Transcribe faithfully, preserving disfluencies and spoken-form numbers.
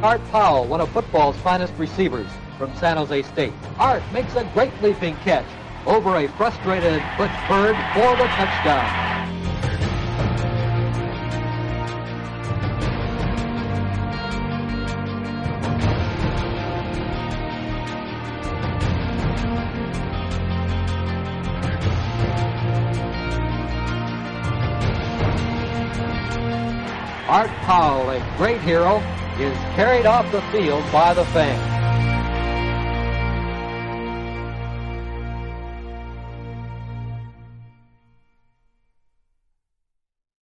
Art Powell, one of football's finest receivers from San Jose State. Art makes a great leaping catch over a frustrated Butch Bird for the touchdown. Art Powell, a great hero, is carried off the field by the fans.